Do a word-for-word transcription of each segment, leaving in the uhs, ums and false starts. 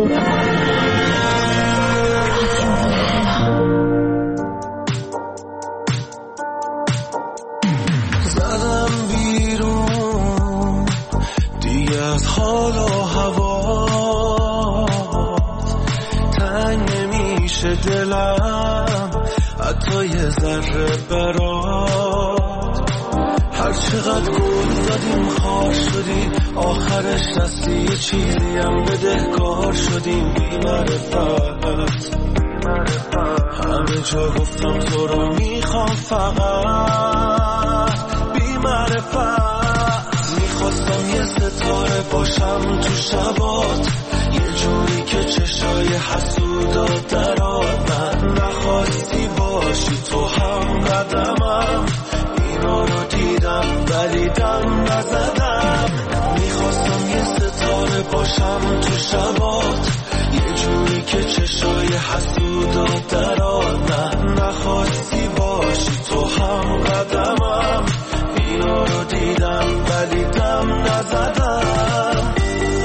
زدم بیرون دیگه از حال و هوا، تنگ نمیشه دلم حتی یه ذره برات. هر چقدر گل زدیم خار شدیم، آخرش دستی یه چیزی هم بدهکار شدیم. بی معرفت همه جا گفتم تو رو میخوام، فقط بی معرفت میخواستم یه ستاره باشم تو شبات، یه جوری که چشای حسودات درات. من نخواستی باشی تو هم قدمم، اینا رو دیدم ولی دم نزدم. میخواستم یه ستاره باشم تو شبات، یه جوری که چشای حسودات درات. من نخواستی باشی تو هم قدمم، اینا رو دیدم ولی دم نزدم.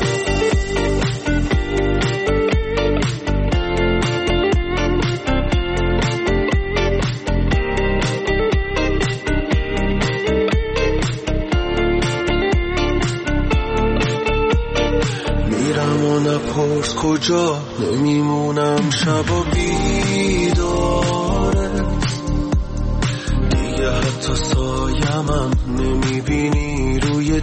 میرم و نپرس کجا، نمیمونم شب و بیداره. دیگه حتی سایمم نمیبینی روی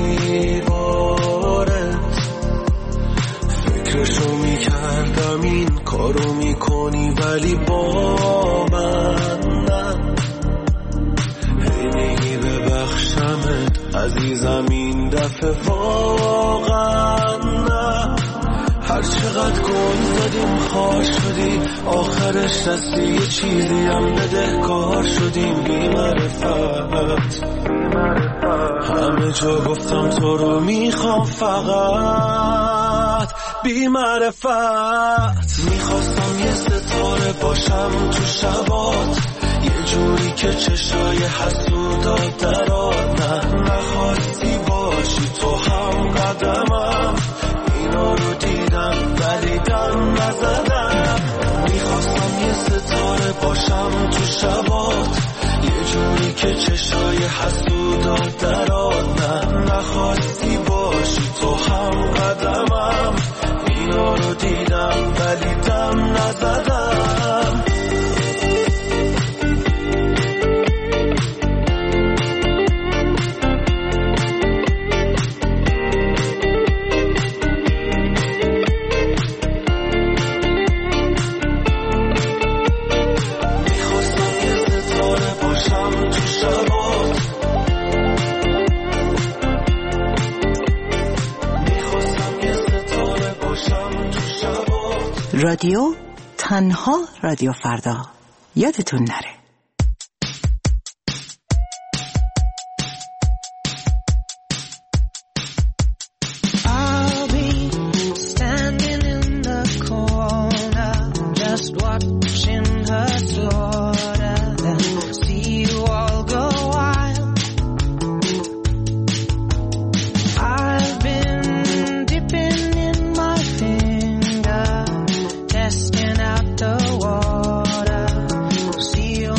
دیوارت. فکرشو میکردم این کارو میکنی ولی با من نه. هی میگی ببخشمت عزیزم این دفعه واقعا نه. هر چقدر گل زدیم خار شدی، آخرش دستی یه چیزی هم بدهکار شدیم. بی معرفت همه جا گفتم تو رو میخوام، فقط بی معرفت میخواستم یه ستاره باشم تو شبات، یه جوری که چشای حسودات درات. نه نخواستی باشی تو هم قدمم، اینا رو دیدم ولی دم نزدم. میخواستم یه ستاره باشم تو شبات، یه جوری که چشای حسودات درات. نه نخواستی باشی تو هم قدمم، اینا رو دیدم ولی دم نزدم. رادیو تنها رادیو فردا، یادتون نره. Testing out the water, see you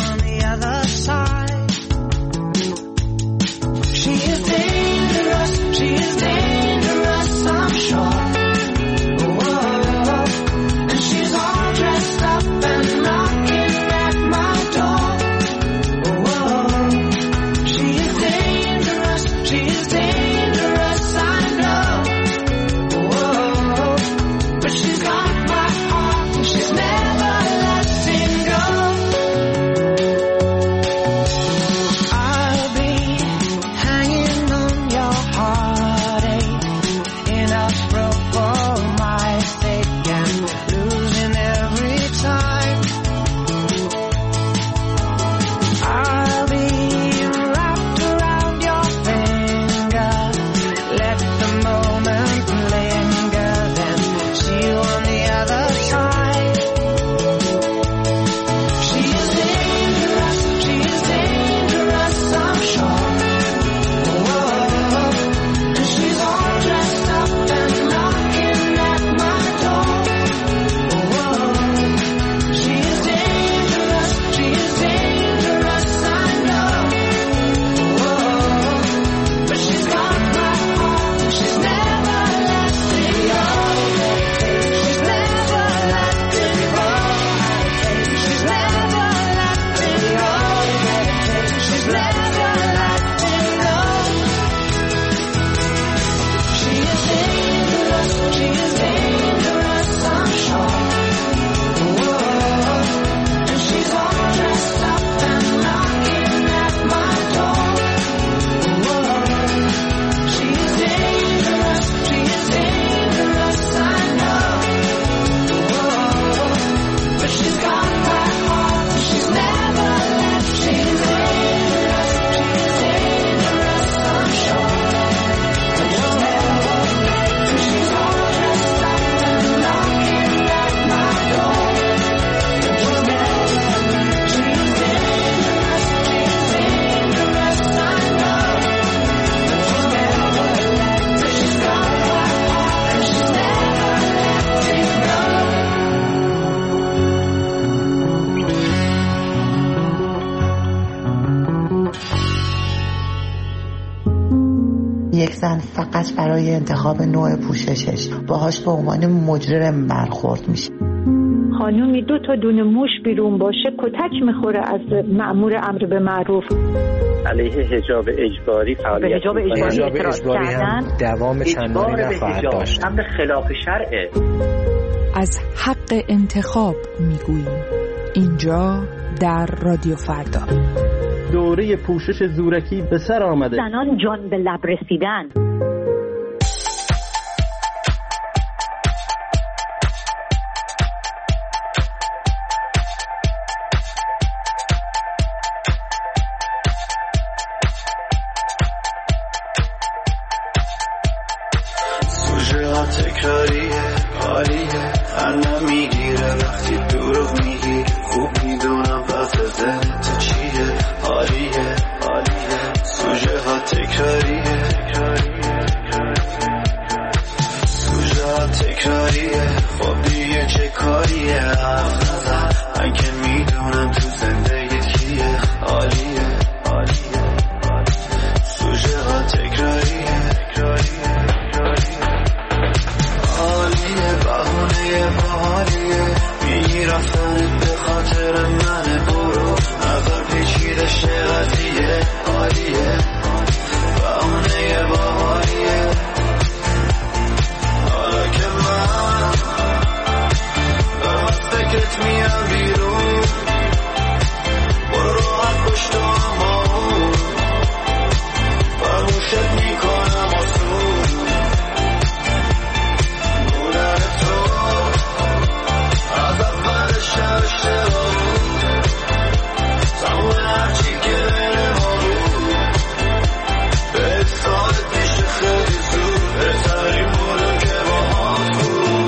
زن فقط برای انتخاب نوع پوششش باهاش به عنوان مجرم برخورد میشه. خانومی دو تا دونه موش بیرون باشه کتک میخوره از مأمور امر به معروف. علیه حجاب اجباری فعالیت به حجاب اجباری اعتراض کردن، دوام چندانی نخواهد داشت. امر خلاف شرعه. از حق انتخاب میگوییم اینجا در رادیو فردا. دوره پوشش زورکی به سر آمده. زنان جان به لب رسیدن. تکراریه حالیه هر نمیگیره وقتی دروغ میگی خوب میدونم وضع ذهن تو چیه حالیه حالیه سوژه ها تکراریه سوژه ها تکراریه خب دیگه چه کاریه حرف نزن من که میدونم تو زندگی کیه حالیه حالیه سوژه ها تکراریه رفتنت به خاطر من برو نظر پیچیده شه قضیه عالیه بهونه باحالیه حالا که من دارم از فکرت میام بیرون برو راحت پشت اما فرموشت میکنم آسون بودن تو از اول شب تمام هرچی که بین ما بود به سال پیش خیلی زود بهترین بودم که با ما بود.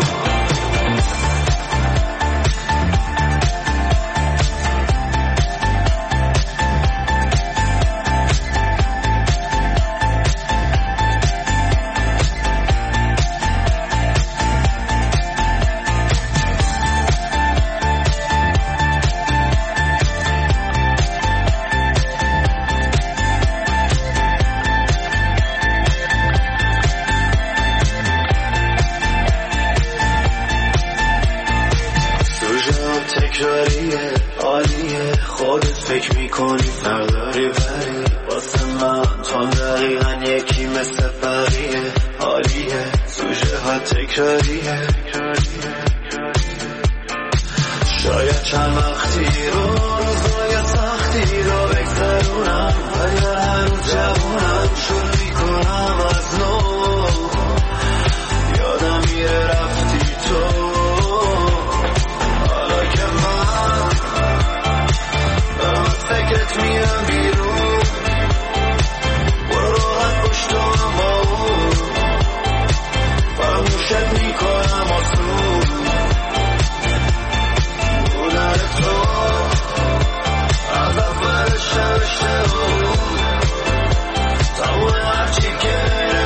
تکراریه عالیه خودت فکر میکنی فرداری بری واسه من تو دقیقا یکی مثل بقیه عالیه سوژه ها تکراریه شاید چند وقتی رو روزای سختی رو بگذرونم ولی هنوز جوونم شروع میکنم از نو یادم میره رفتی تو فکرت میام بیرون برو راحت پشت اما فرموشت میکنم آسون بودن تو از اول شب شب تمام هرچی که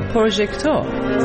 پروژکتور.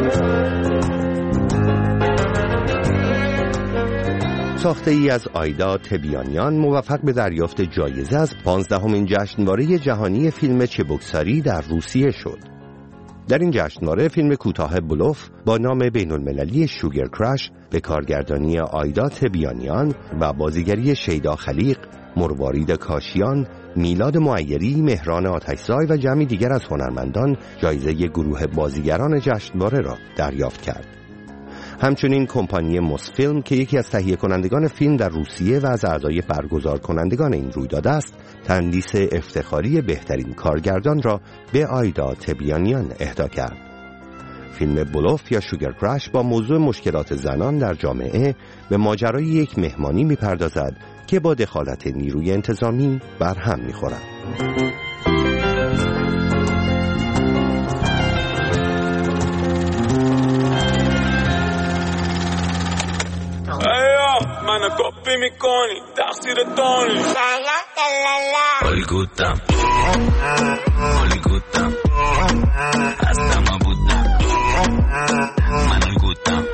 ساخته ای از آیدا تبیانیان موفق به دریافت جایزه از پانزدهمین جشنواره جهانی فیلم چبوکساری در روسیه شد. در این جشنواره فیلم کوتاه بلوف با نام بین‌المللی شوگر کرش به کارگردانی آیدا تبیانیان و بازیگری شیدا خلیق، مروارید کاشیان، میلاد معیری، مهران آتشزای و جمعی دیگر از هنرمندان جایزه گروه بازیگران جشنواره را دریافت کرد. همچنین کمپانی موسفیلم که یکی از تهیه کنندگان فیلم در روسیه و از اعضای برگزار کنندگان این رویداد است، تندیس افتخاری بهترین کارگردان را به آیدا تبیانیان اهدا کرد. فیلم بلوف یا شوگر کرش با موضوع مشکلات زنان در جامعه به ماجرای یک مهمانی می‌پردازد که با دخالت نیروی انتظامی بر هم می‌خورد. منو کپی میکنی تقصیر تونی حالی گوتم حالی گوتم هستم ما بودم منو گوتم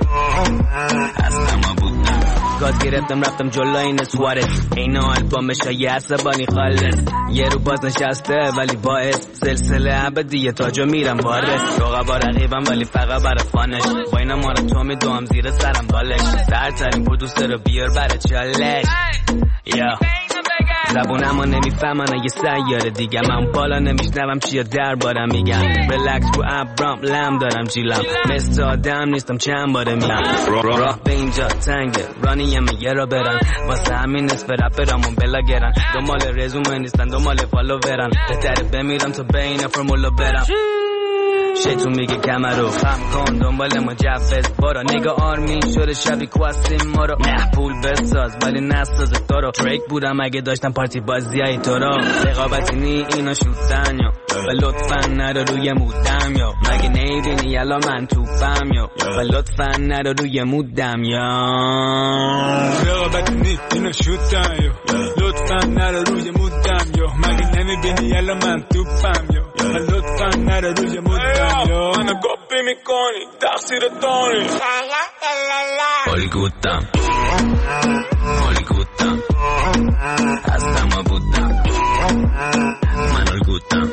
هستم ما بودم گاز گرفتم رفتم جلوی نسوارت اینو البومش یه عصبانی خالص یه رو باز نشسته ولی باعث سلسله ابدیه تاجو میرم وارث رقبا رقیبم ولی فقط برای فانش با اینا ما رو تو میدوام زیر سرم بالش سرترین پرودوسر رو بیار برای چالش یا زبونمو نمیفهمن یه سیاره دیگه من بالا نمیشنوم چیا دربارم میگم ریلکس رو ابرام لم دارم جیلم مثل آدم نیستم چند باره میگم راه به اینجا تنگه رانیم یه را برن واسه همین نصف رپرامون بلاگرن دنبال رزومه نیستن دنبال فالوورن بهتره بمیرم تا بین فرمولو برم شیطون میگه کمر رو خم کن دنبال مجفز بارا نگاه آرمین شده شبی کوستیم ما رو نه پول بساز ولی نساز تو رو دریک بودم اگه داشتم پارتی بازی های تو رو رقابتی نی اینا شوتن یا و لطفا نرو روی مودم یا مگه نیبینی یلا من توفم یا و لطفا نرو روی مودم یا رقابتی نی اینا شوتن یا لطفا نرو روی مودم یا مگه نمیبینی یلا من توفم یا و لطفا نرو روی مودم منو کپی میکنی تقصیر تونی حالی گوتم حالی گوتم هستم ما بودم منو گوتم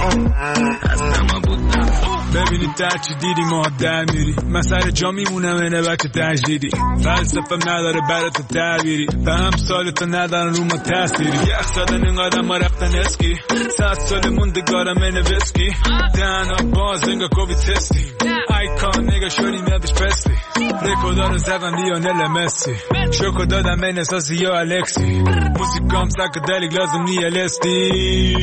هستم ما بودم ببینید در چی دیدی ما در میری من سر جا میمونم اینه بچه تجدیدی فلسفه نداره برای تو تعبیری و هم سالتو ندارن رو ما تأثیری یخ زدن این قدم ما رفتن اسکی ست سال موندگارم اینه وسکی دهنا باز انگا کوبی تستی ایکان نگا شدیم یادش پسلی رکودا رو زدن لیونل مسی شوکو دادم این اساسی یا الکسی موسیقام ساکدلیک لازم نیه لستی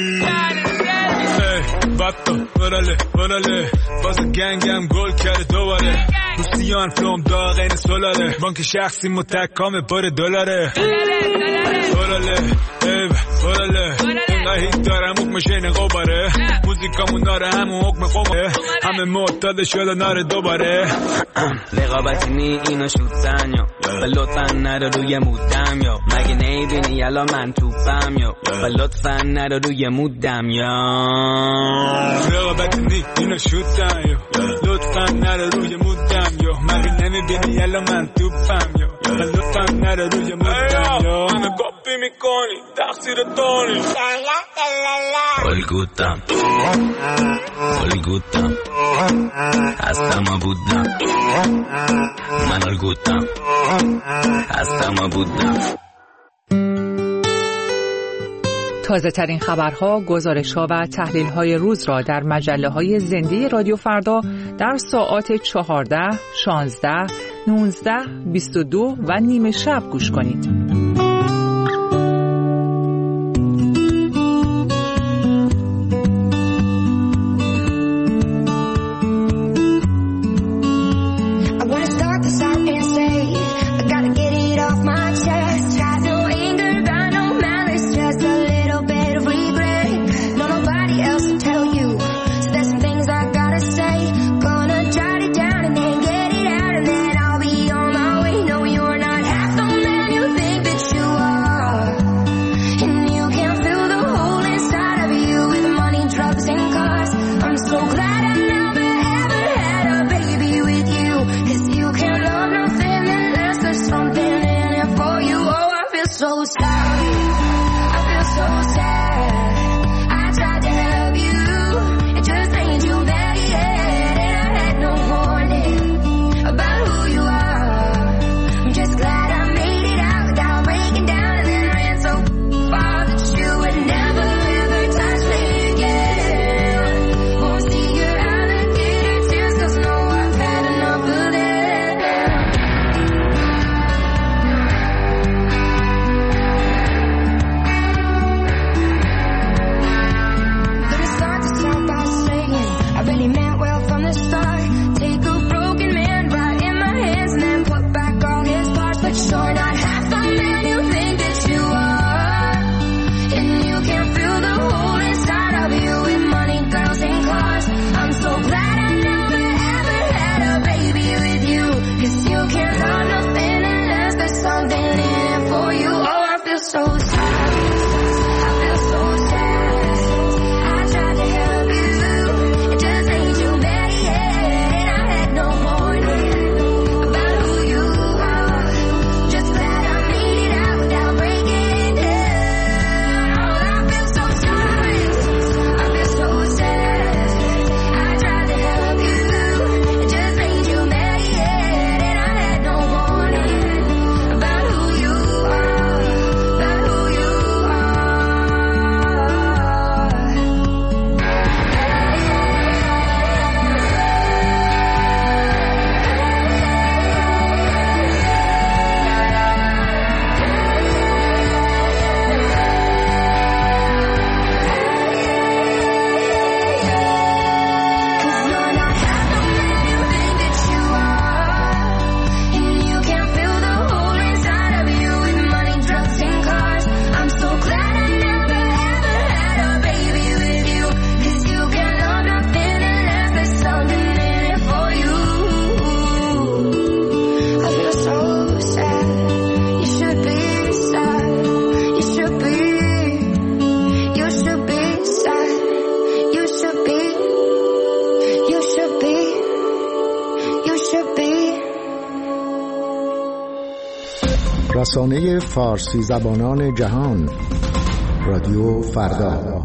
باتو ورله ورله باز گنگم گل کرده دوباره روسیان فلوم داغ این سولاره بانک شخصی متکام پر دلاره ورله ایو ورله اینقدر هیت دارم حکم شین قباره موزیکامون داره همون حکم قماره همه معتاد شده ناره دوباره رقابتی نی اینا شوتن یا و لطفا نرو روی مودم یا مگه نیبینی یلا من توفم یا و لطفا نرو روی مودم یا رقابتی نی اینا شوتن یا لطفا نرو روی مودم یا مگه نمیبینی یلا من توفم یا و لطفا نرو روی مودم یا منو کپی میکنی تقصیر تونی حالی گوتم حالی گوتم هستم ما بودم منو گوتم هستم ما بودم. تازه ترین خبرها، گزارش‌ها و تحلیل‌های روز را در مجله‌های زنده رادیو فردا در ساعات چهارده، شانزده، نوزده، بیست و دو و نیمه شب گوش کنید. You think رسانه فارسی زبانان جهان، رادیو فردا.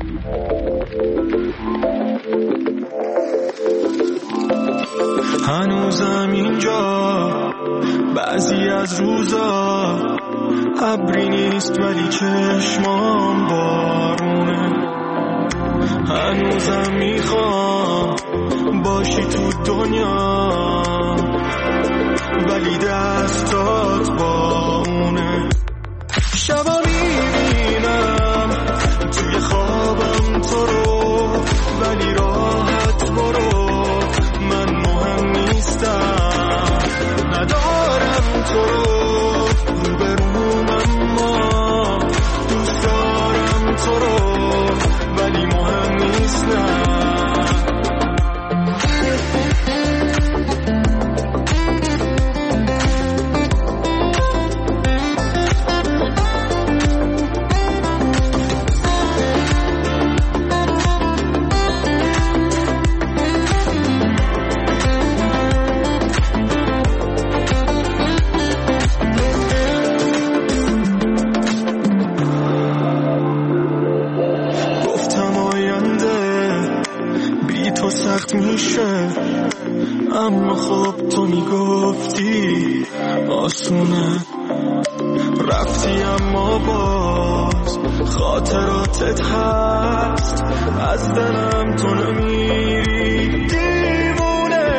هنوزم اینجا بعضی از روزا ابری نیست ولی چشمام بارونه. هنوزم میخوام باشی تو دنیا ولی دستات با اونه. شبا میبینم توی خوابم تو رو ولی راحت برو، من مهم نیستم، ندارم تو رو روبروم اما دوست دارم تو رو ولی مهم نیستم. میشه اما خب تو میگفتی آسونه، رفتی اما باز خاطراتت هست، از دلم تو نمیری دیوونه.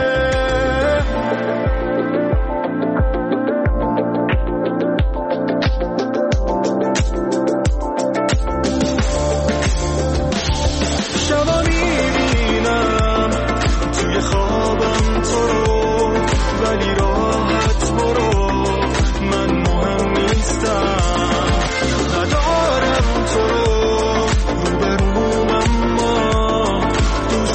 شبا میبینم توی خوابم تو رو ولی راحت برو، من مهم نیستم، ندارم تو رو روبروم اما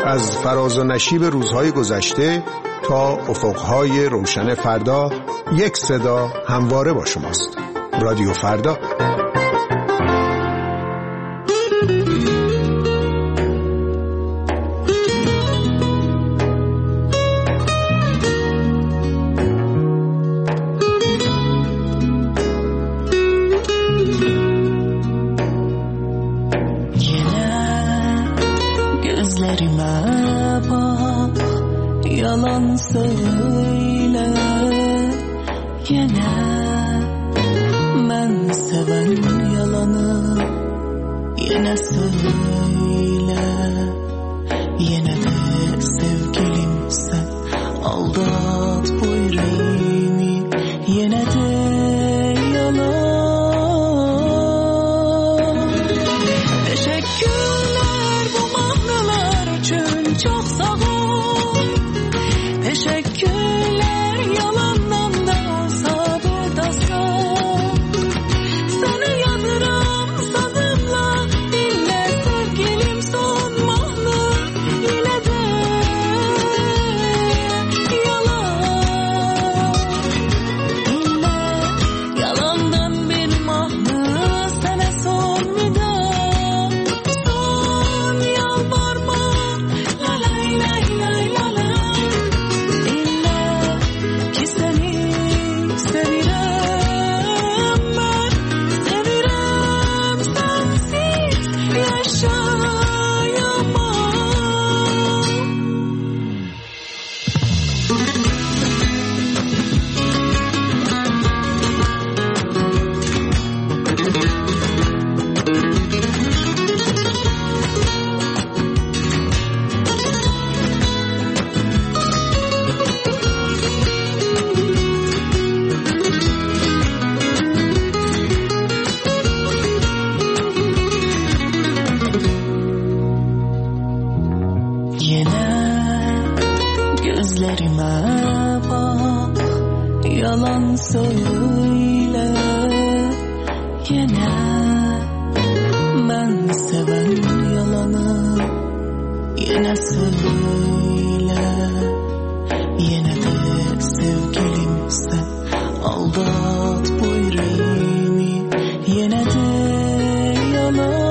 از فراز و نشیب روزهای گذشته تا افقهای روشن فردا، یک صدا همواره با شماست. رادیو فردا. Yalan söyle yine, ben seven yalanı yine söyle, yine de sevgilim sen aldat bu yüreğimi, yine de yalan. Teşekkürler bu mahneler için, çok sağ ol. Teşekkürler yalandan da olsa buradasın. Seni yanırım sazımla, dinle sevgilim son mahlı, yine de yalan. Dinle yalandan bir mahlı, sana son vida, son yalvarma, la lay lay lay la lay. Gözlerime bak, yalan söyle yine, ben seven yalanı yine söyle, yine de sevgilim sen aldat bu yüreğimi, yine de yalan.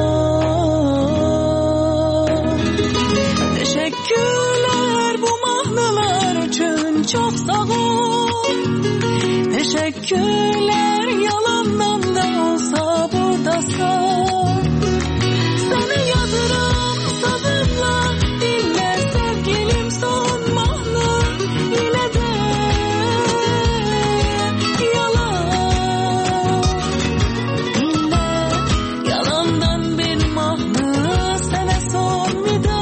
Teşekkürler bu mahneler için, çok sağ ol. Teşekkürler yalandan da olsa buradasın. Seni yazırım sazımla, dinle sevgilim son mahlı, yine de yalan. Dinle yalandan bir mahlı, sana son vida,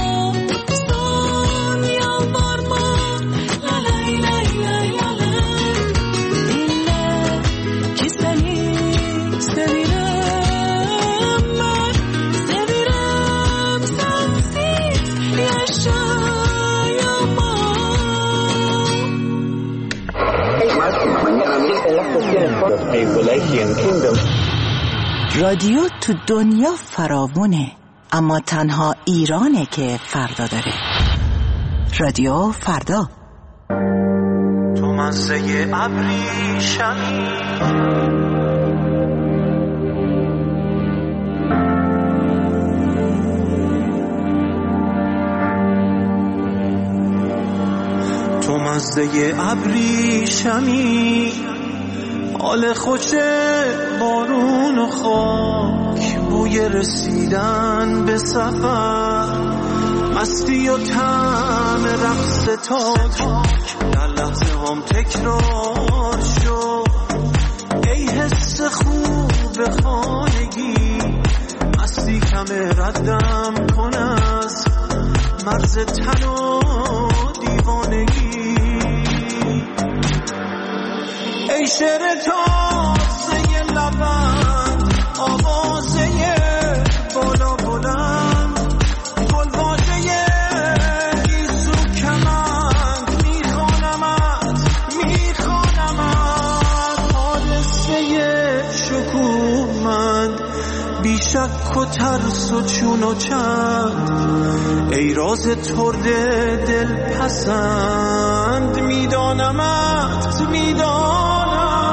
son yalvarma, la lay lay lay la lay. Dinle ki seni sevirim ben, sevirim sensiz yaşayamam. رادیو تو دنیا فراوونه، اما تنها ایرانه که فردا داره. رادیو فردا. تو مزه ابریشمی، تو مزه ابریشمی، حال خوش بارون و خاک، بوی رسیدن به سفر، مستی و طعم رقص تاک، در لحظه هم تکرار شد. ای حس خوب خانگی، مستی کم ردم کن از مرز تن و دیوانگی. ای شعر تازه لبند، آوازه بالا بلند، گلواژه گیسو کمند، میخوانمت میخوانمت، حادثه شکوهمند، بی شک و ترس و چون و چند، ای راز ترد دل پسند، میدانمت میدانم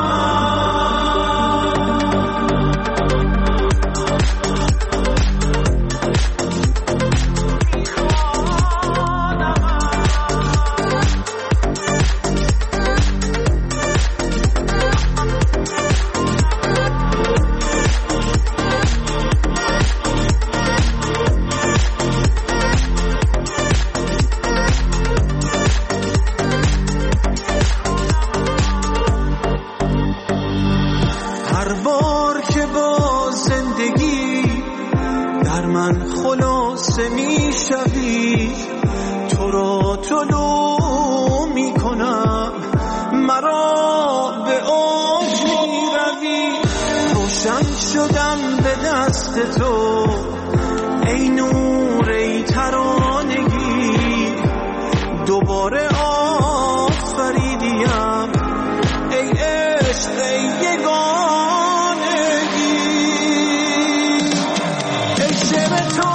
میشوی، تو را طلوع میکنم، مرا به اوج میروی، روشن شدم به دست تو، ای نور ای ترانگی، دوباره آفریدیم، ای عشق ای یگانگی، ای شعر تو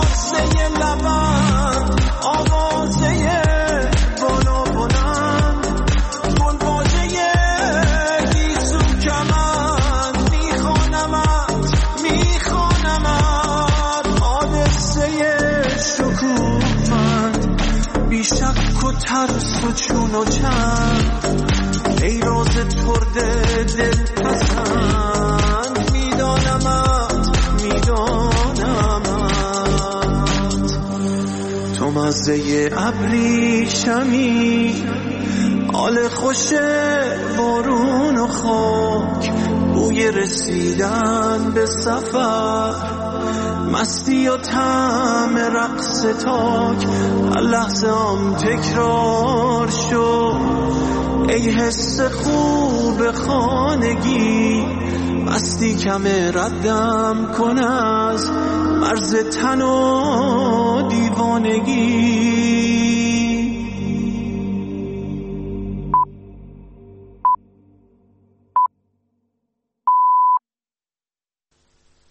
آوازه بالا بلند، گلواژه گیسو کمند، میخوانمت میخوانمت حادثه شکوفند، بی شک و ترس و چون و چند، ای راز ترد دل پسند، میدانمت میدانمت تو مزه ابریشمی، حال خوش بارون و خاک، بوی رسیدن به سفر، مستی و طعم رقص تاک، هر لحظه هم تکرار شد، ای حس خوب خانگی، مستی کم ردم کن از مرز تن و دیوانگی.